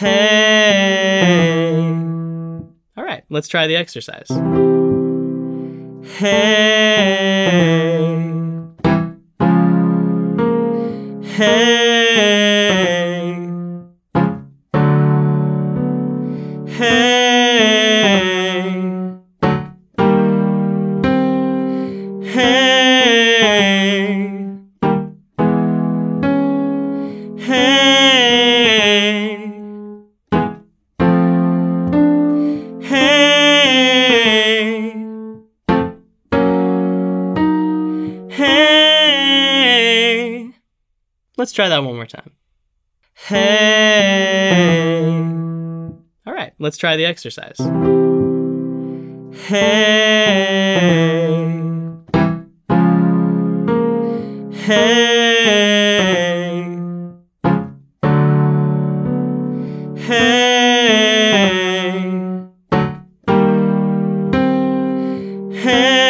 Hey. All right, let's try the exercise. Hey. Hey. Hey. Hey. Hey. Hey. Hey. Let's try that one more time. Hey. All right, let's try the exercise. Hey. Hey. Hey. Hey.